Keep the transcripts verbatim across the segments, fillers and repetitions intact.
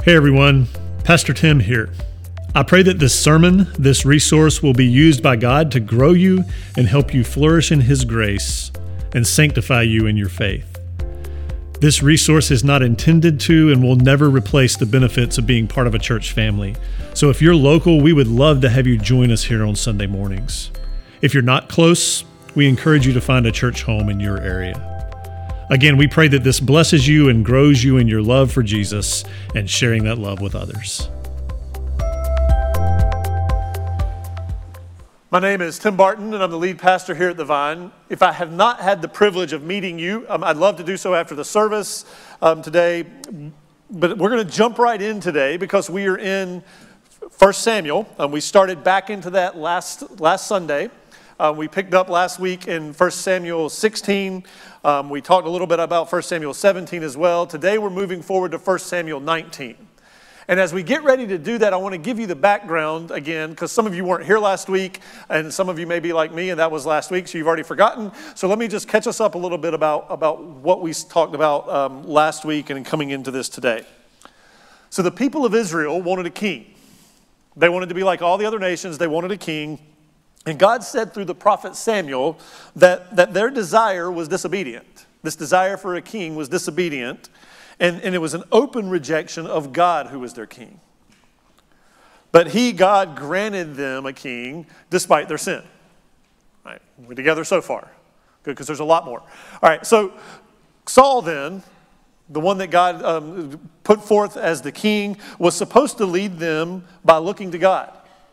Hey everyone, Pastor Tim here. I pray that this sermon, this resource will be used by God to grow you and help you flourish in His grace and sanctify you in your faith. This resource is not intended to and will never replace the benefits of being part of a church family. So if you're local, we would love to have you join us here on Sunday mornings. If you're not close, we encourage you to find a church home in your area. Again, we pray that this blesses you and grows you in your love for Jesus and sharing that love with others. My name is Tim Barton, and I'm the lead pastor here at The Vine. If I have not had the privilege of meeting you, um, I'd love to do so after the service um, today. But we're going to jump right in today because we are in First Samuel. Um, we started back into that last last Sunday. Uh, we picked up last week in First Samuel sixteen. Um, we talked a little bit about First Samuel seventeen as well. Today we're moving forward to First Samuel nineteen. And as we get ready to do that, I want to give you the background again, because some of you weren't here last week, and some of you may be like me, and that was last week, so you've already forgotten. So let me just catch us up a little bit about, about what we talked about um, last week and coming into this today. So the people of Israel wanted a king. They wanted to be like all the other nations. They wanted a king. And God said through the prophet Samuel that, that their desire was disobedient. This desire for a king was disobedient. And, and it was an open rejection of God who was their king. But he, God, granted them a king despite their sin. All right, we're together so far. Good, because there's a lot more. All right, so Saul then, the one that God um, put forth as the king, was supposed to lead them by looking to God.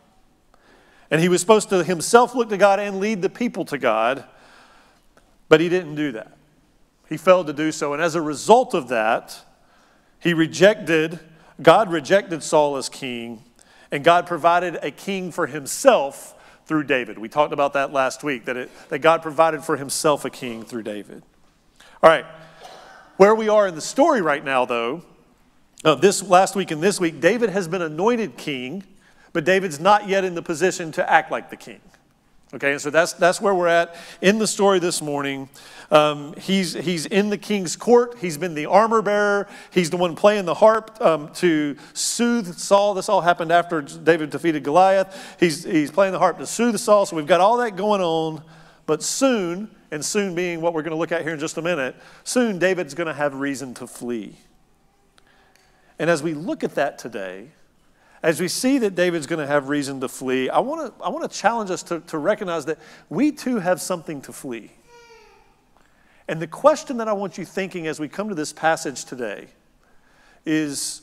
And he was supposed to himself look to God and lead the people to God, but he didn't do that. He failed to do so, and as a result of that, he rejected, God rejected Saul as king, and God provided a king for himself through David. We talked about that last week, that, it, that God provided for himself a king through David. All right, where we are in the story right now, though, uh, this last week and this week, David has been anointed king, but David's not yet in the position to act like the king. Okay, and so that's that's where we're at in the story this morning. Um, he's he's in the king's court. He's been the armor bearer. He's the one playing the harp um, to soothe Saul. This all happened after David defeated Goliath. He's he's playing the harp to soothe Saul. So we've got all that going on. But soon, and soon being what we're going to look at here in just a minute, soon David's going to have reason to flee. And as we look at that today, as we see that David's going to have reason to flee, I want to I want to challenge us to, to recognize that we too have something to flee. And the question that I want you thinking as we come to this passage today is,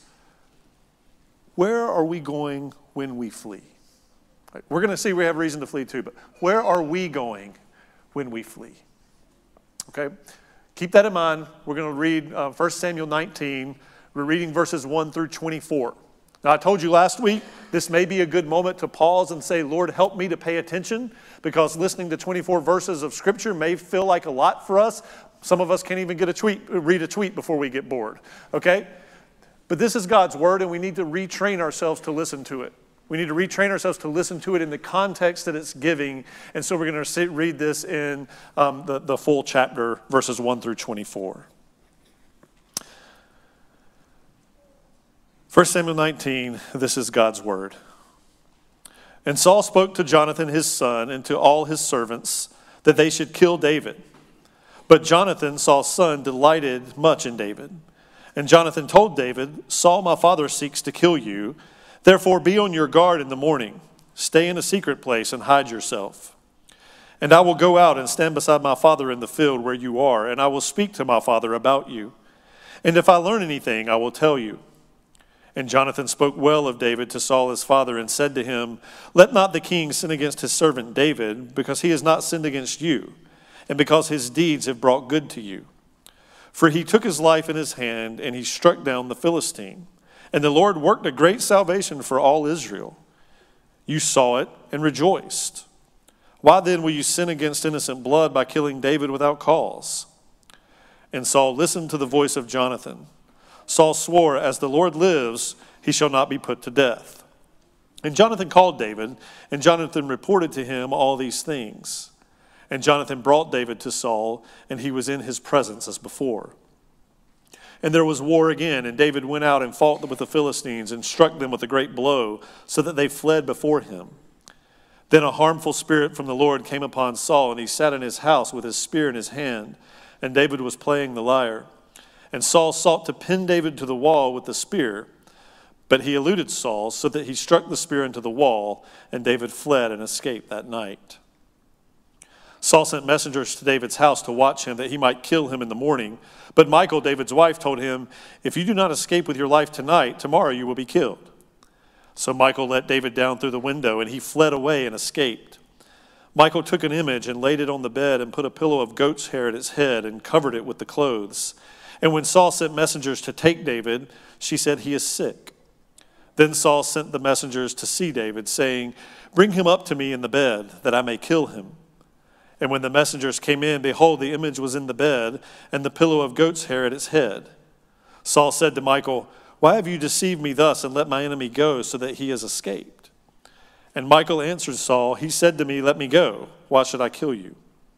where are we going when we flee? We're going to see we have reason to flee too, but where are we going when we flee? Okay? Keep that in mind. We're going to read uh, First Samuel nineteen. We're reading verses one through twenty-four. Now, I told you last week, this may be a good moment to pause and say, Lord, help me to pay attention, because listening to twenty-four verses of Scripture may feel like a lot for us. Some of us can't even get a tweet, read a tweet before we get bored, okay? But this is God's Word, and we need to retrain ourselves to listen to it. We need to retrain ourselves to listen to it in the context that it's giving, and so we're going to read this in um, the, the full chapter, verses one through twenty-four. First Samuel nineteen, this is God's word. And Saul spoke to Jonathan his son and to all his servants that they should kill David. But Jonathan, Saul's son, delighted much in David. And Jonathan told David, Saul my father seeks to kill you. Therefore be on your guard in the morning. Stay in a secret place and hide yourself. And I will go out and stand beside my father in the field where you are, and I will speak to my father about you. And if I learn anything, I will tell you. And Jonathan spoke well of David to Saul his father and said to him, Let not the king sin against his servant David, because he has not sinned against you, and because his deeds have brought good to you. For he took his life in his hand, and he struck down the Philistine. And the Lord worked a great salvation for all Israel. You saw it and rejoiced. Why then will you sin against innocent blood by killing David without cause? And Saul listened to the voice of Jonathan. Saul swore, As the Lord lives, he shall not be put to death. And Jonathan called David, and Jonathan reported to him all these things. And Jonathan brought David to Saul, and he was in his presence as before. And there was war again, and David went out and fought with the Philistines and struck them with a great blow, so that they fled before him. Then a harmful spirit from the Lord came upon Saul, and he sat in his house with his spear in his hand, and David was playing the lyre. And Saul sought to pin David to the wall with the spear, but he eluded Saul, so that he struck the spear into the wall, and David fled and escaped that night. Saul sent messengers to David's house to watch him, that he might kill him in the morning. But Michal, David's wife, told him, "If you do not escape with your life tonight, tomorrow you will be killed." So Michal let David down through the window, and he fled away and escaped. Michal took an image and laid it on the bed and put a pillow of goat's hair at its head and covered it with the clothes. And when Saul sent messengers to take David, she said, "He is sick." Then Saul sent the messengers to see David, saying, "Bring him up to me in the bed, that I may kill him." And when the messengers came in, behold, the image was in the bed, and the pillow of goat's hair at its head. Saul said to Michal, "Why have you deceived me thus and let my enemy go, so that he has escaped?" And Michal answered Saul, "He said to me, 'Let me go. Why should I kill you?'"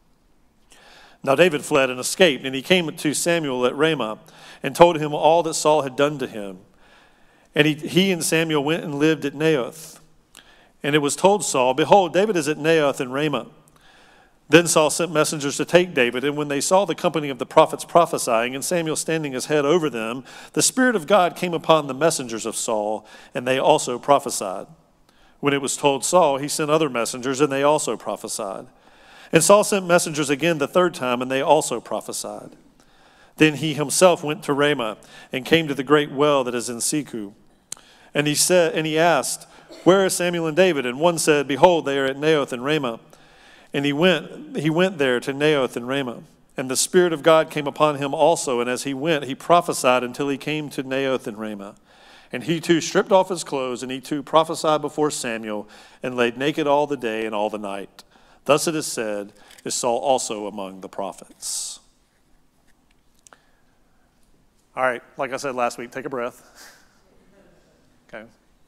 Now David fled and escaped, and he came to Samuel at Ramah and told him all that Saul had done to him. And he, he and Samuel went and lived at Naioth. And it was told Saul, "Behold, David is at Naioth in Ramah." Then Saul sent messengers to take David, and when they saw the company of the prophets prophesying, and Samuel standing his head over them, the Spirit of God came upon the messengers of Saul, and they also prophesied. When it was told Saul, he sent other messengers, and they also prophesied. And Saul sent messengers again the third time, and they also prophesied. Then he himself went to Ramah, and came to the great well that is in Seku. And he said, and he asked, "Where are Samuel and David?" And one said, "Behold, they are at Naioth in Ramah." And he went, he went there to Naioth in Ramah. And the Spirit of God came upon him also, and as he went, he prophesied until he came to Naioth in Ramah. And he too stripped off his clothes, and he too prophesied before Samuel, and laid naked all the day and all the night. Thus it is said, is Saul also among the prophets. All right, like I said last week, take a breath. Okay.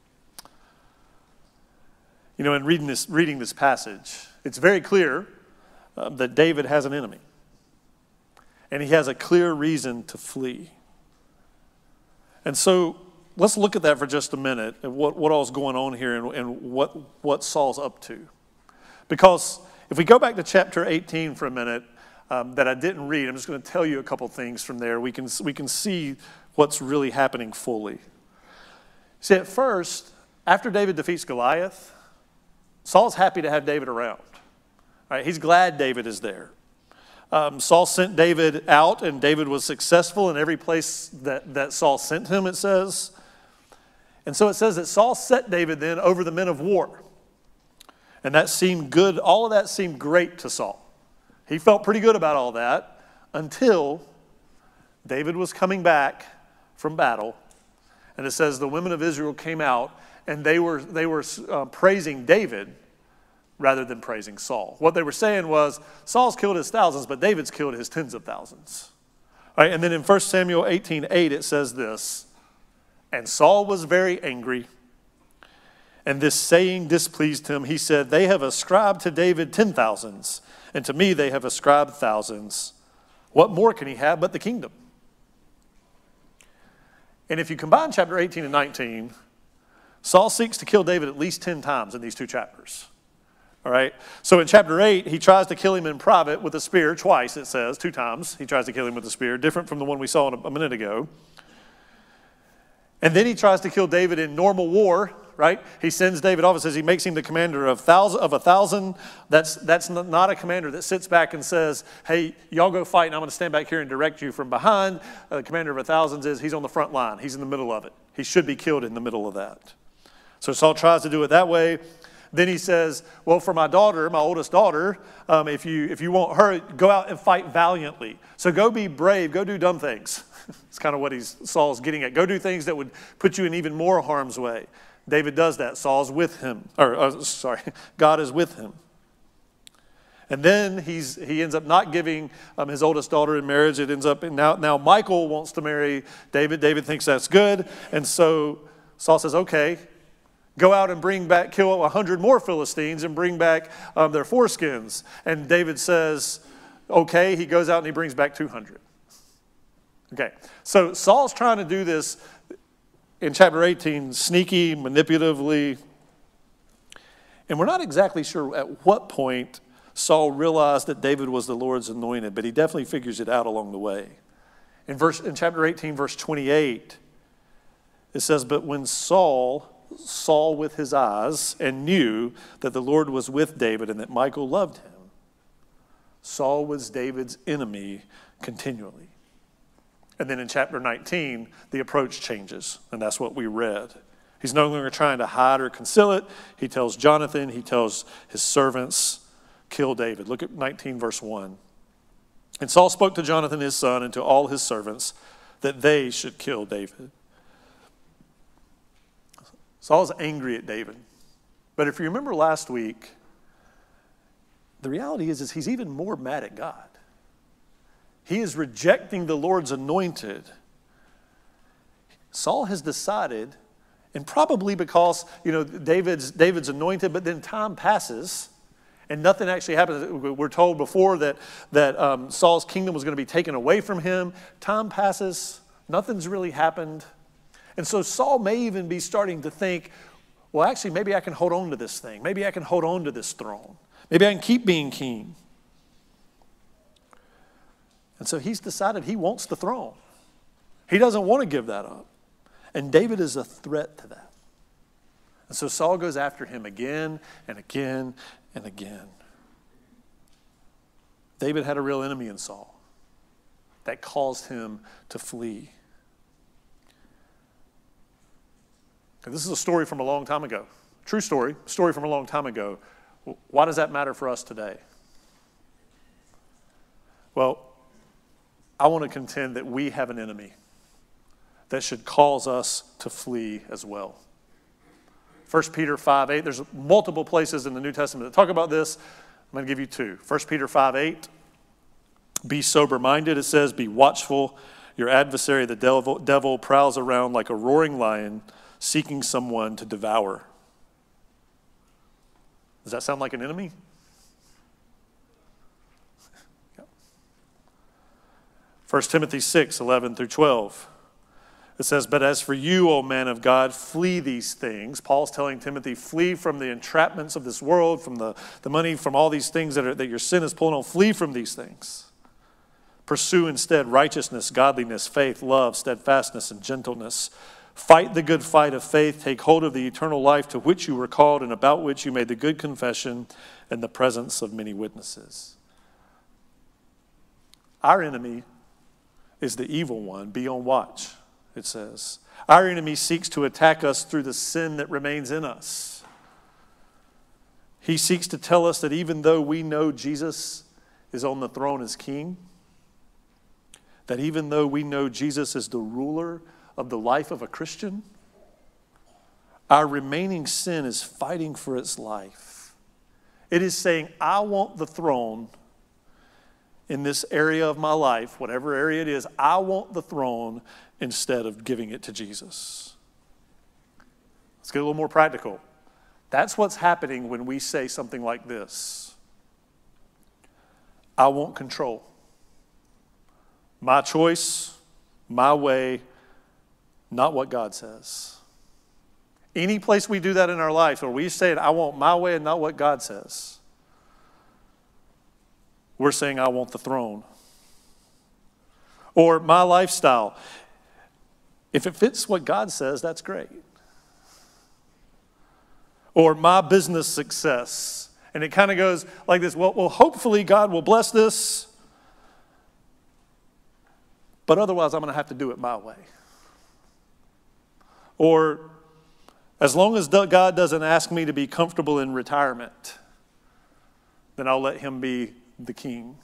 You know, in reading this, reading this passage, it's very clear uh, that David has an enemy. And he has a clear reason to flee. And so let's look at that for just a minute and what, what all's going on here and, and what, what Saul's up to. Because if we go back to chapter eighteen for a minute, um, that I didn't read, I'm just going to tell you a couple things from there. We can, we can see what's really happening fully. See, at first, after David defeats Goliath, Saul's happy to have David around. All right, he's glad David is there. Um, Saul sent David out, and David was successful in every place that, that Saul sent him, it says. And so it says that Saul set David then over the men of war. And that seemed good. All of that seemed great to Saul. He felt pretty good about all that until David was coming back from battle. And it says the women of Israel came out, and they were, they were uh, praising David rather than praising Saul. What they were saying was, Saul's killed his thousands, but David's killed his tens of thousands. All right, and then in First Samuel eighteen eight, it says this, "And Saul was very angry, and this saying displeased him. He said, 'They have ascribed to David ten thousands, and to me they have ascribed thousands. What more can he have but the kingdom?'" And if you combine chapter eighteen and nineteen, Saul seeks to kill David at least ten times in these two chapters. All right. So in chapter eight, he tries to kill him in private with a spear twice, it says, two times. He tries to kill him with a spear, different from the one we saw a minute ago. And then he tries to kill David in normal war, right? He sends David off and says he makes him the commander of, thousand, of a thousand. That's, that's not a commander that sits back and says, "Hey, y'all go fight, and I'm going to stand back here and direct you from behind." Uh, the commander of a thousand is he's on the front line. He's in the middle of it. He should be killed in the middle of that. So Saul tries to do it that way. Then he says, "Well, for my daughter, my oldest daughter, um, if you if you want her, go out and fight valiantly. So go be brave, go do dumb things." It's kind of what he's Saul's getting at. Go do things that would put you in even more harm's way. David does that. Saul's with him. Or uh, sorry, God is with him. And then he's he ends up not giving um, his oldest daughter in marriage. It ends up in, now now Michal wants to marry David. David thinks that's good, and so Saul says, "Okay. Go out and bring back, kill a hundred more Philistines and bring back um, their foreskins." And David says, okay. He goes out and he brings back two hundred. Okay, so Saul's trying to do this in chapter eighteen, sneaky, manipulatively. And we're not exactly sure at what point Saul realized that David was the Lord's anointed, but he definitely figures it out along the way. In verse in chapter eighteen, verse twenty-eight, it says, "But when Saul saw with his eyes and knew that the Lord was with David and that Michal loved him, Saul was David's enemy continually." And then in chapter nineteen, the approach changes, and that's what we read. He's no longer trying to hide or conceal it. He tells Jonathan, he tells his servants, kill David. Look at nineteen, verse one. "And Saul spoke to Jonathan his son and to all his servants that they should kill David." Saul's angry at David. But if you remember last week, the reality is, is he's even more mad at God. He is rejecting the Lord's anointed. Saul has decided, and probably because, you know, David's, David's anointed, but then time passes and nothing actually happens. We're told before that, that um, Saul's kingdom was going to be taken away from him. Time passes. Nothing's really happened. And so Saul may even be starting to think, well, actually, maybe I can hold on to this thing. Maybe I can hold on to this throne. Maybe I can keep being king. And so he's decided he wants the throne. He doesn't want to give that up. And David is a threat to that. And so Saul goes after him again and again and again. David had a real enemy in Saul that caused him to flee. And this is a story from a long time ago. True story, story from a long time ago. Why does that matter for us today? Well, I want to contend that we have an enemy that should cause us to flee as well. First Peter five eight, there's multiple places in the New Testament that talk about this. I'm going to give you two. First Peter five eight, be sober-minded. It says, be watchful. Your adversary, the devil, devil, prowls around like a roaring lion, seeking someone to devour. Does that sound like an enemy? First Timothy six eleven through twelve. It says, but as for you, O man of God, flee these things. Paul's telling Timothy, flee from the entrapments of this world, from the, the money, from all these things that, are, that your sin is pulling on. Flee from these things. Pursue instead righteousness, godliness, faith, love, steadfastness, and gentleness. Fight the good fight of faith. Take hold of the eternal life to which you were called and about which you made the good confession in the presence of many witnesses. Our enemy is the evil one. Be on watch, it says. Our enemy seeks to attack us through the sin that remains in us. He seeks to tell us that even though we know Jesus is on the throne as king, that even though we know Jesus is the ruler of the life of a Christian, our remaining sin is fighting for its life. It is saying, I want the throne in this area of my life, whatever area it is, I want the throne instead of giving it to Jesus. Let's get a little more practical. That's what's happening when we say something like this. I want control. My choice, my way, not what God says. Any place we do that in our life where we say, I want my way and not what God says, we're saying, I want the throne. Or my lifestyle. If it fits what God says, that's great. Or my business success. And it kind of goes like this, well, well, hopefully God will bless this, but otherwise I'm going to have to do it my way. Or as long as God doesn't ask me to be comfortable in retirement, then I'll let him be the king.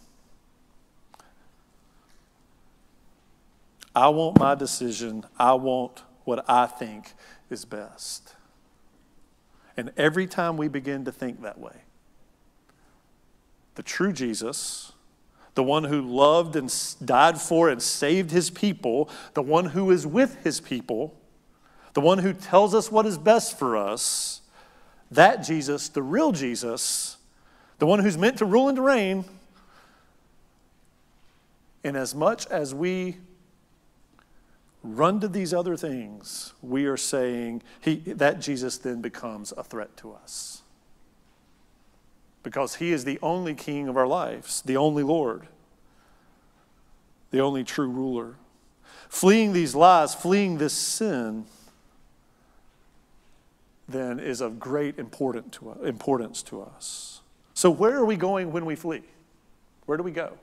I want my decision. I want what I think is best. And every time we begin to think that way, the true Jesus, the one who loved and died for and saved his people, the one who is with his people, the one who tells us what is best for us, that Jesus, the real Jesus, the one who's meant to rule and to reign, in as much as we run to these other things, we are saying he, that Jesus then becomes a threat to us. Because he is the only king of our lives, the only Lord, the only true ruler. Fleeing these lies, fleeing this sin, then is of great important to, importance to us. So where are we going when we flee? Where do we go?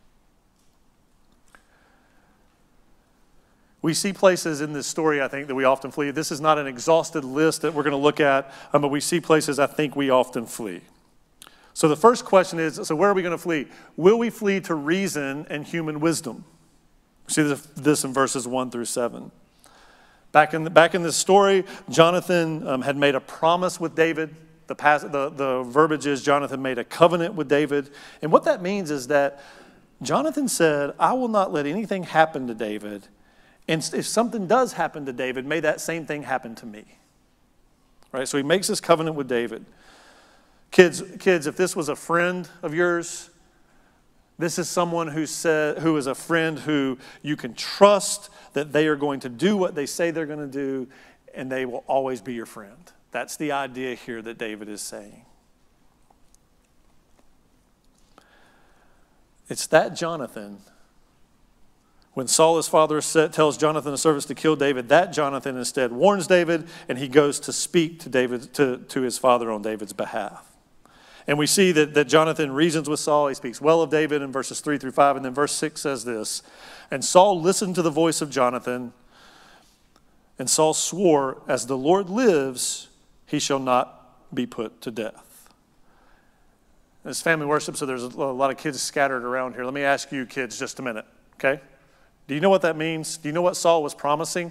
We see places in this story, I think, that we often flee. This is not an exhausted list that we're going to look at, um, but we see places I think we often flee. So the first question is, so where are we going to flee? Will we flee to reason and human wisdom? We see this in verses one through seven. Back in, the, back in this story, Jonathan um, had made a promise with David. The, pas- the, the verbiage is Jonathan made a covenant with David. And what that means is that Jonathan said, I will not let anything happen to David. And if something does happen to David, may that same thing happen to me. Right? So he makes this covenant with David. Kids, kids, if this was a friend of yours, this is someone who said, who is a friend who you can trust that they are going to do what they say they're going to do, and they will always be your friend. That's the idea here that David is saying. It's that Jonathan, when Saul, his father, tells Jonathan the servants to kill David, that Jonathan instead warns David, and he goes to speak to David, to, to his father on David's behalf. And we see that, that Jonathan reasons with Saul. He speaks well of David in verses three through five. And then verse six says this, and Saul listened to the voice of Jonathan, and Saul swore, as the Lord lives, he shall not be put to death. It's family worship, so there's a lot of kids scattered around here. Let me ask you kids just a minute, okay? Do you know what that means? Do you know what Saul was promising?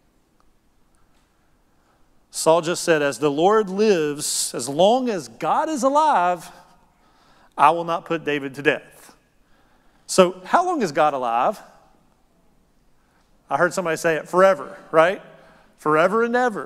Saul just said, as the Lord lives, as long as God is alive, I will not put David to death. So how long is God alive? I heard somebody say it, forever, right? Forever and ever.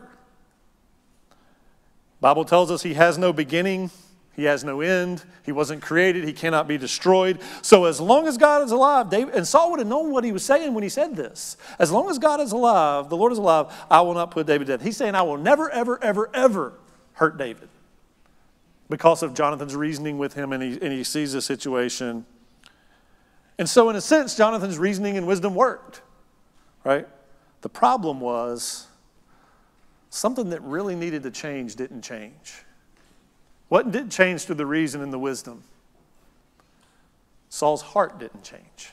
Bible tells us he has no beginning. He has no end. He wasn't created. He cannot be destroyed. So as long as God is alive, David, and Saul would have known what he was saying when he said this. As long as God is alive, the Lord is alive, I will not put David to death. He's saying, I will never, ever, ever, ever hurt David. Because of Jonathan's reasoning with him, and he, and he sees the situation. And so in a sense, Jonathan's reasoning and wisdom worked. Right? The problem was something that really needed to change didn't change. What did change through the reason and the wisdom? Saul's heart didn't change.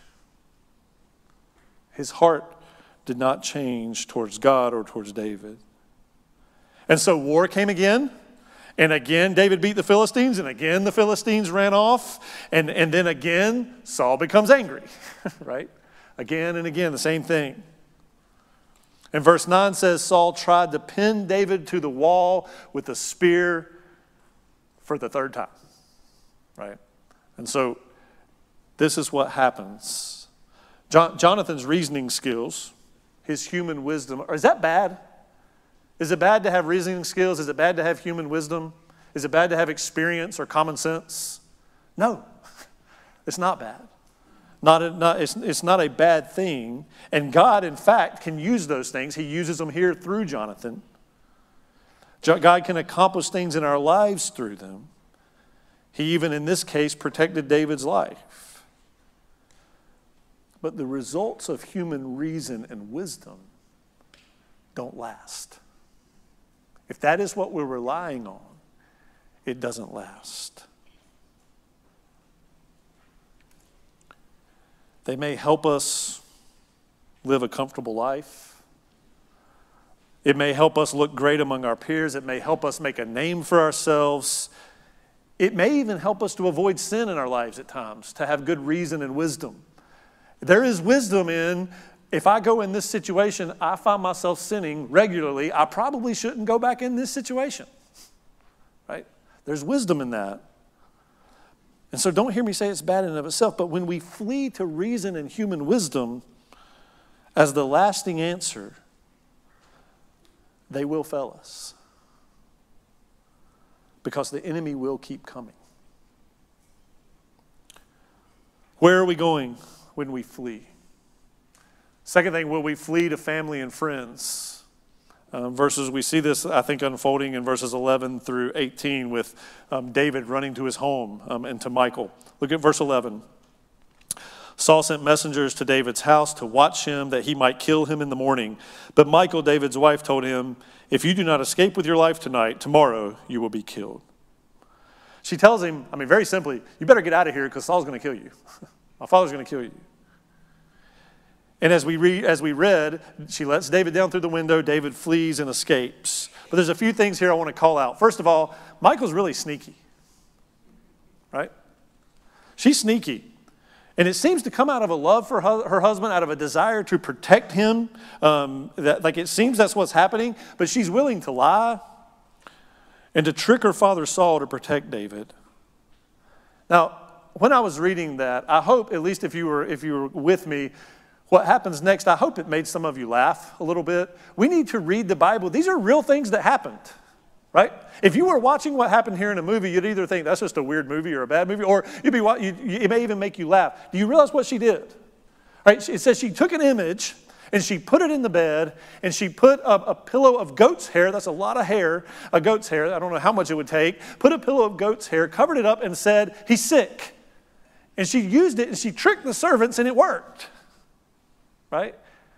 His heart did not change towards God or towards David. And so war came again. And again, David beat the Philistines. And again, the Philistines ran off. And, and then again, Saul becomes angry. Right? Again and again, the same thing. And verse nine says, Saul tried to pin David to the wall with a spear for the third time, right? And so this is what happens. John, Jonathan's reasoning skills, his human wisdom, or is that bad? Is it bad to have reasoning skills? Is it bad to have human wisdom? Is it bad to have experience or common sense? No, it's not bad. Not, a, not it's, it's not a bad thing. And God, in fact, can use those things. He uses them here through Jonathan. God can accomplish things in our lives through them. He even, in this case, protected David's life. But the results of human reason and wisdom don't last. If that is what we're relying on, it doesn't last. They may help us live a comfortable life. It may help us look great among our peers. It may help us make a name for ourselves. It may even help us to avoid sin in our lives at times, to have good reason and wisdom. There is wisdom in, if I go in this situation, I find myself sinning regularly, I probably shouldn't go back in this situation. Right? There's wisdom in that. And so don't hear me say it's bad in and of itself, but when we flee to reason and human wisdom as the lasting answer, they will fail us. Because the enemy will keep coming. Where are we going when we flee? Second thing, will we flee to family and friends? Um, verses, we see this, I think, unfolding in verses eleven through eighteen with um, David running to his home um, and to Michal. Look at verse eleven. Saul sent messengers to David's house to watch him, that he might kill him in the morning. But Michal, David's wife, told him, if you do not escape with your life tonight, tomorrow you will be killed. She tells him, I mean, very simply, you better get out of here because Saul's going to kill you. My father's going to kill you. And as we, re- as we read, she lets David down through the window. David flees and escapes. But there's a few things here I want to call out. First of all, Michal's really sneaky, right? She's sneaky. And it seems to come out of a love for her husband, out of a desire to protect him. Um, that, like it seems that's what's happening. But she's willing to lie and to trick her father Saul to protect David. Now, when I was reading that, I hope, at least if you were if you were with me, what happens next, I hope it made some of you laugh a little bit. We need to read the Bible. These are real things that happened. Right? If you were watching what happened here in a movie, you'd either think that's just a weird movie or a bad movie, or you'd be, you, it may even make you laugh. Do you realize what she did? Right? It says she took an image and she put it in the bed and she put a, a pillow of goat's hair. That's a lot of hair, a goat's hair. I don't know how much it would take. Put a pillow of goat's hair, covered it up and said, he's sick. And she used it and she tricked the servants and it worked. Right?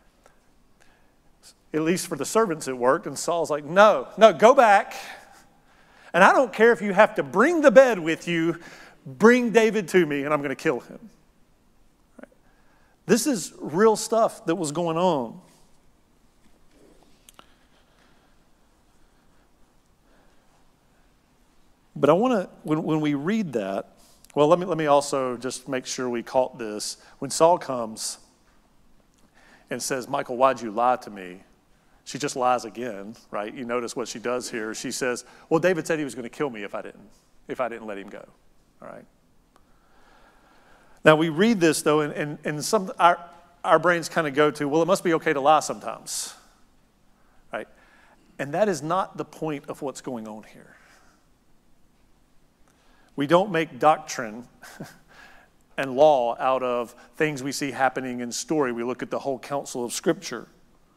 At least for the servants it worked, and Saul's like, no, no, go back. And I don't care if you have to bring the bed with you, bring David to me, and I'm going to kill him. Right? This is real stuff that was going on. But I want to, when, when we read that, well, let me, let me also just make sure we caught this. When Saul comes and says, Michal, why'd you lie to me? She just lies again, right? You notice what she does here. She says, well, David said he was going to kill me if I didn't, if I didn't let him go, all right? Now, we read this, though, and, and, and some our, our brains kind of go to, well, it must be okay to lie sometimes, right? And that is not the point of what's going on here. We don't make doctrine and law out of things we see happening in story. We look at the whole counsel of Scripture.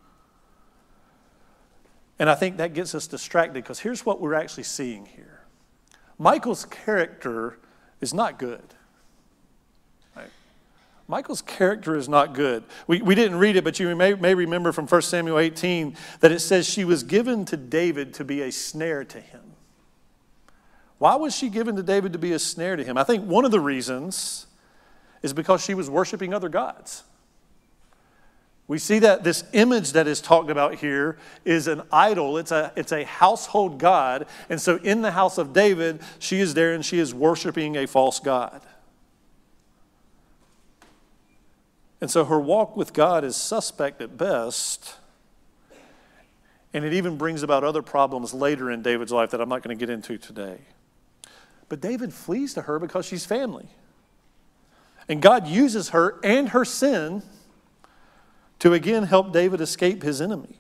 And I think that gets us distracted because here's what we're actually seeing here. Michal's character is not good. Right? Michal's character is not good. We, we didn't read it, but you may, may remember from First Samuel eighteen that it says she was given to David to be a snare to him. Why was she given to David to be a snare to him? I think one of the reasons is because she was worshiping other gods. We see that this image that is talked about here is an idol. It's a, it's a household god. And so in the house of David, she is there and she is worshiping a false god. And so her walk with God is suspect at best. And it even brings about other problems later in David's life that I'm not going to get into today. But David flees to her because she's family. And God uses her and her sin to again help David escape his enemy.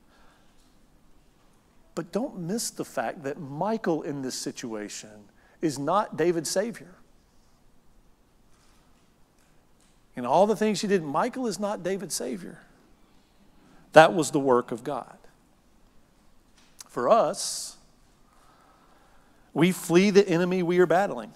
But don't miss the fact that Michal in this situation is not David's savior. In all the things she did, Michal is not David's savior. That was the work of God. For us, we flee the enemy we are battling.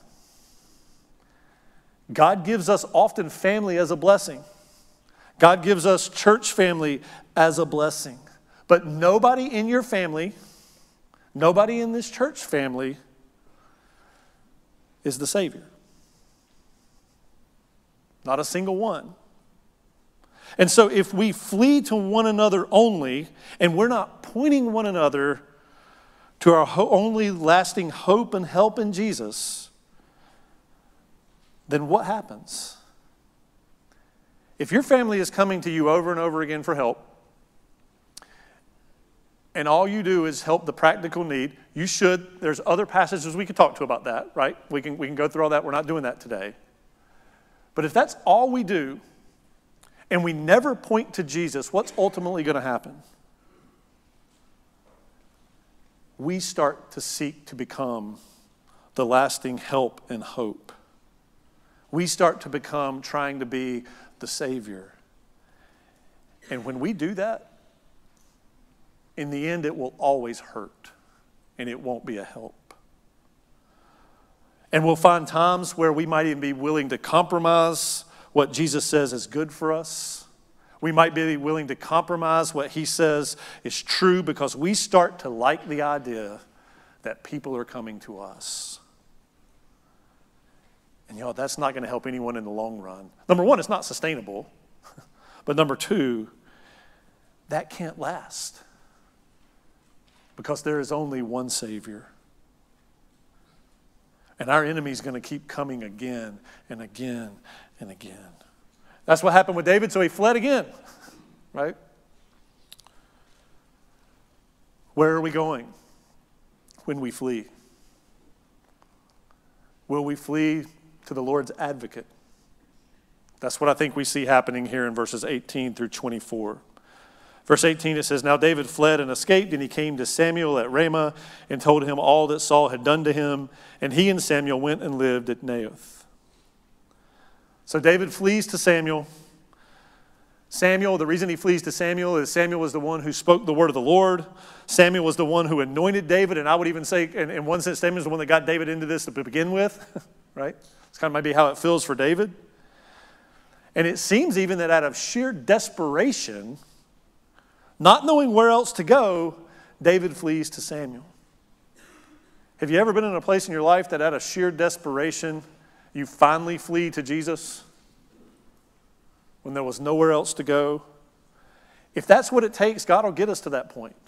God gives us often family as a blessing. God gives us church family as a blessing. But nobody in your family, nobody in this church family is the Savior. Not a single one. And so if we flee to one another only, and we're not pointing one another to our ho- only lasting hope and help in Jesus, then what happens? If your family is coming to you over and over again for help, and all you do is help the practical need, you should. There's other passages we could talk to about that, right? We can, we can go through all that. We're not doing that today. But if that's all we do, and we never point to Jesus, what's ultimately going to happen? We start to seek to become the lasting help and hope. We start to become trying to be the Savior. And when we do that, in the end, it will always hurt, and it won't be a help. And we'll find times where we might even be willing to compromise what Jesus says is good for us. We might be willing to compromise what he says is true because we start to like the idea that people are coming to us. And you know, that's not going to help anyone in the long run. Number one, it's not sustainable. But number two, that can't last. Because there is only one Savior. And our enemy is going to keep coming again and again and again. That's what happened with David, so he fled again. Right? Where are we going when we flee? Will we flee to the Lord's advocate? That's what I think we see happening here in verses eighteen through twenty-four. Verse eighteen, it says, "Now David fled and escaped, and he came to Samuel at Ramah and told him all that Saul had done to him. And he and Samuel went and lived at Naioth." So David flees to Samuel. Samuel, the reason he flees to Samuel is Samuel was the one who spoke the word of the Lord. Samuel was the one who anointed David, and I would even say, in, in one sense, Samuel is the one that got David into this to begin with, right? It's kind of maybe how it feels for David. And it seems even that out of sheer desperation, not knowing where else to go, David flees to Samuel. Have you ever been in a place in your life that out of sheer desperation, you finally flee to Jesus when there was nowhere else to go? If that's what it takes, God will get us to that point.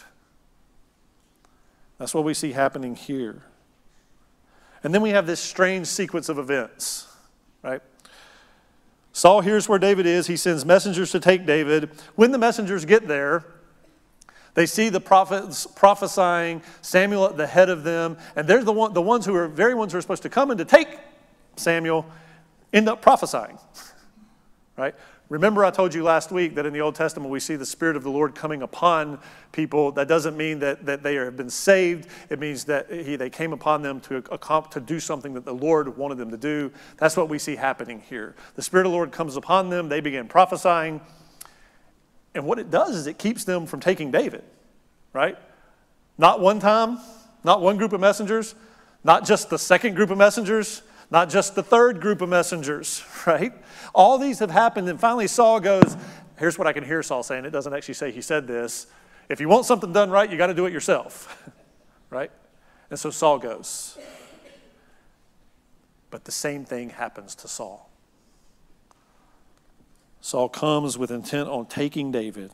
That's what we see happening here. And then we have this strange sequence of events, right? Saul hears where David is. He sends messengers to take David. When the messengers get there, they see the prophets prophesying, Samuel at the head of them, and they're the, one, the ones who are very ones who are supposed to come in to take Samuel, end up prophesying, right? Remember I told you last week that in the Old Testament we see the Spirit of the Lord coming upon people. That doesn't mean that, that they have been saved. It means that he, they came upon them to, to do something that the Lord wanted them to do. That's what we see happening here. The Spirit of the Lord comes upon them. They begin prophesying. And what it does is it keeps them from taking David, right? Not one time, not one group of messengers, not just the second group of messengers, not just the third group of messengers, right? All these have happened, and finally Saul goes, here's what I can hear Saul saying. It doesn't actually say he said this. If you want something done right, you got to do it yourself, right? And so Saul goes. But the same thing happens to Saul. Saul comes with intent on taking David.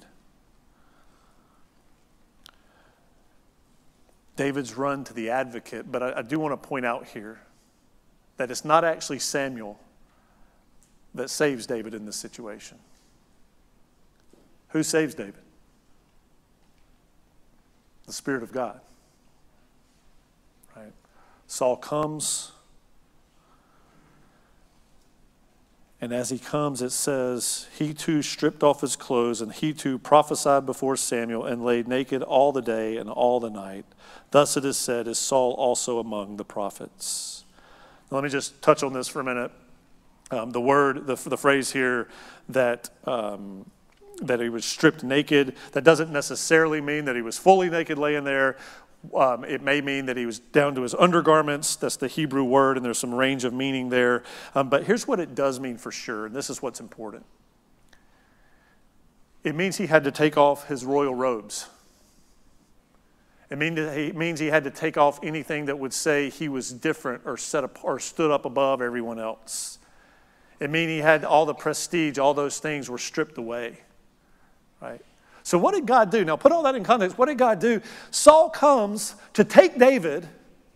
David's run to the advocate, but I, I do want to point out here that it's not actually Samuel that saves David in this situation. Who saves David? The Spirit of God. Right? Saul comes, and as he comes, it says, he too stripped off his clothes, and he too prophesied before Samuel, and lay naked all the day and all the night. Thus it is said, is Saul also among the prophets? Now, let me just touch on this for a minute. Um, the word, the, the phrase here that um, that he was stripped naked, that doesn't necessarily mean that he was fully naked laying there. Um, it may mean that he was down to his undergarments. That's the Hebrew word, and there's some range of meaning there. Um, but here's what it does mean for sure, and this is what's important. It means he had to take off his royal robes. It means he had to take off anything that would say he was different or set up or stood up above everyone else. It means he had all the prestige, all those things were stripped away, right? So what did God do? Now put all that in context. What did God do? Saul comes to take David,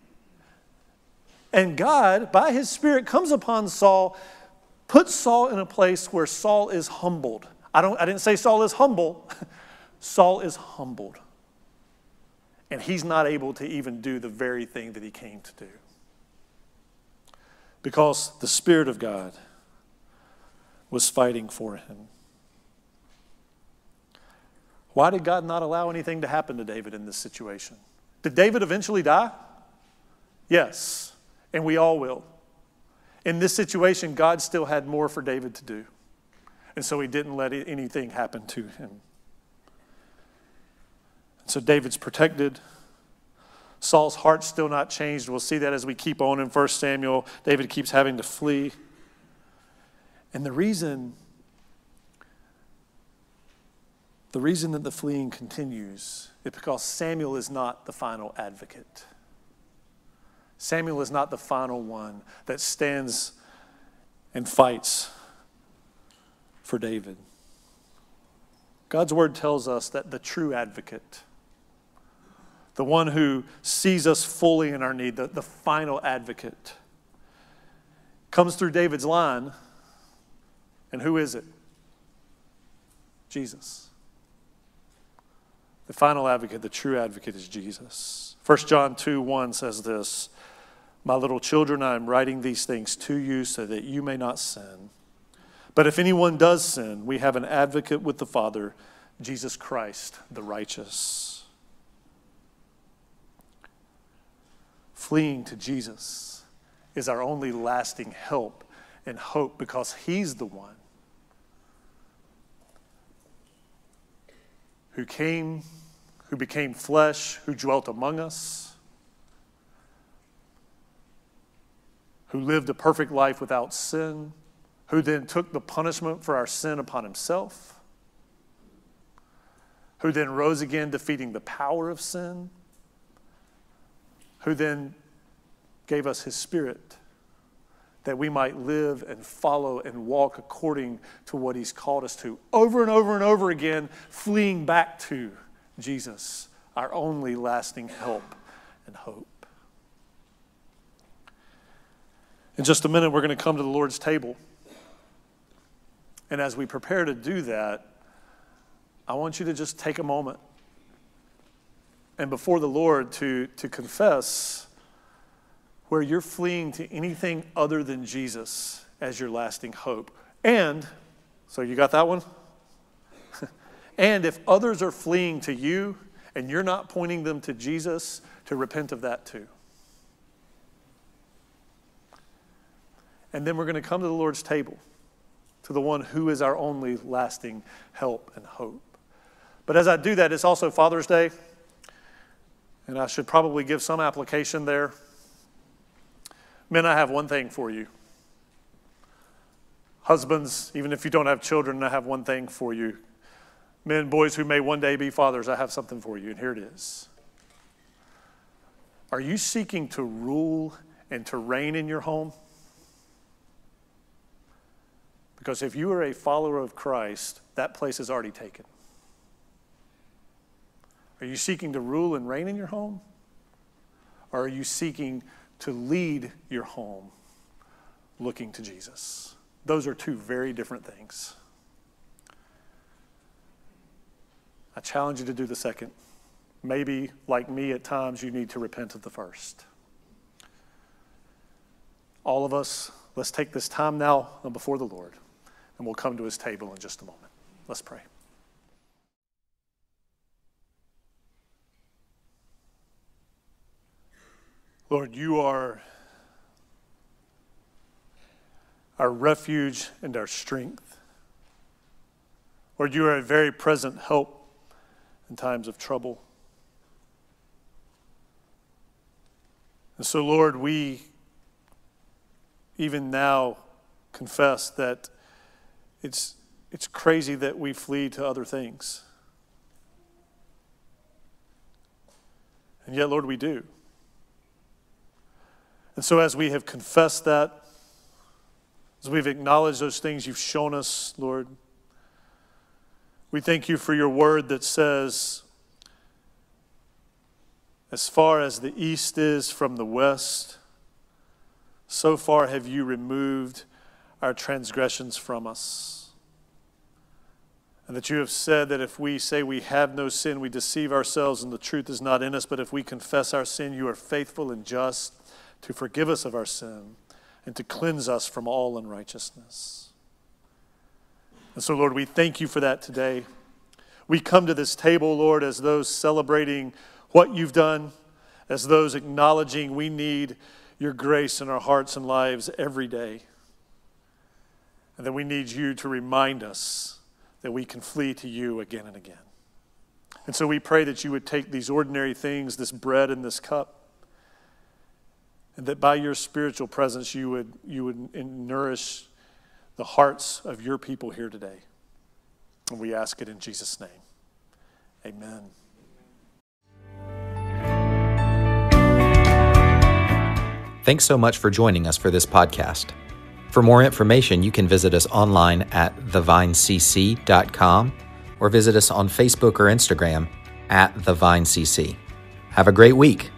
and God, by his Spirit, comes upon Saul, puts Saul in a place where Saul is humbled. I don't. I didn't say Saul is humble. Saul is humbled. And he's not able to even do the very thing that he came to do. Because the Spirit of God was fighting for him. Why did God not allow anything to happen to David in this situation? Did David eventually die? Yes, and we all will. In this situation, God still had more for David to do. and so he didn't let anything happen to him. So David's protected. Saul's heart's still not changed. We'll see that as we keep on in First Samuel. David keeps having to flee. And the reason, the reason that the fleeing continues is because Samuel is not the final advocate. Samuel is not the final one that stands and fights for David. God's word tells us that the true advocate, the one who sees us fully in our need, the, the final advocate, comes through David's line. And who is it? Jesus. The final advocate, the true advocate is Jesus. First John two one says this, "My little children, I am writing these things to you so that you may not sin. But if anyone does sin, we have an advocate with the Father, Jesus Christ, the righteous." Fleeing to Jesus is our only lasting help and hope, because he's the one who came, who became flesh, who dwelt among us, who lived a perfect life without sin, who then took the punishment for our sin upon himself, who then rose again defeating the power of sin, who then gave us his Spirit that we might live and follow and walk according to what he's called us to. Over and over and over again, fleeing back to Jesus, our only lasting help and hope. In just a minute, we're going to come to the Lord's table. And as we prepare to do that, I want you to just take a moment and before the Lord to, to confess where you're fleeing to anything other than Jesus as your lasting hope. And, so you got that one? And if others are fleeing to you and you're not pointing them to Jesus, to repent of that too. And then we're going to come to the Lord's table, to the one who is our only lasting help and hope. But as I do that, it's also Father's Day, and I should probably give some application there. Men, I have one thing for you. Husbands, even if you don't have children, I have one thing for you. Men, boys who may one day be fathers, I have something for you, and here it is. Are you seeking to rule and to reign in your home? Because if you are a follower of Christ, that place is already taken. Are you seeking to rule and reign in your home? Or are you seeking to lead your home looking to Jesus? Those are two very different things. I challenge you to do the second. Maybe, like me at times, you need to repent of the first. All of us, let's take this time now before the Lord, and we'll come to his table in just a moment. Let's pray. Lord, you are our refuge and our strength. Lord, you are a very present help in times of trouble. And so, Lord, we even now confess that it's, it's crazy that we flee to other things. And yet, Lord, we do. And so as we have confessed that, as we've acknowledged those things you've shown us, Lord, we thank you for your word that says, as far as the east is from the west, so far have you removed our transgressions from us. And that you have said that if we say we have no sin, we deceive ourselves and the truth is not in us. But if we confess our sin, you are faithful and just to forgive us of our sin and to cleanse us from all unrighteousness. And so, Lord, we thank you for that today. We come to this table, Lord, as those celebrating what you've done, as those acknowledging we need your grace in our hearts and lives every day. and that we need you to remind us that we can flee to you again and again. And so we pray that you would take these ordinary things, this bread and this cup, and that by your spiritual presence you would, you would nourish the hearts of your people here today. And we ask it in Jesus' name. Amen. Thanks so much for joining us for this podcast. For more information, you can visit us online at the vine c c dot com or visit us on Facebook or Instagram at the vine c c. Have a great week.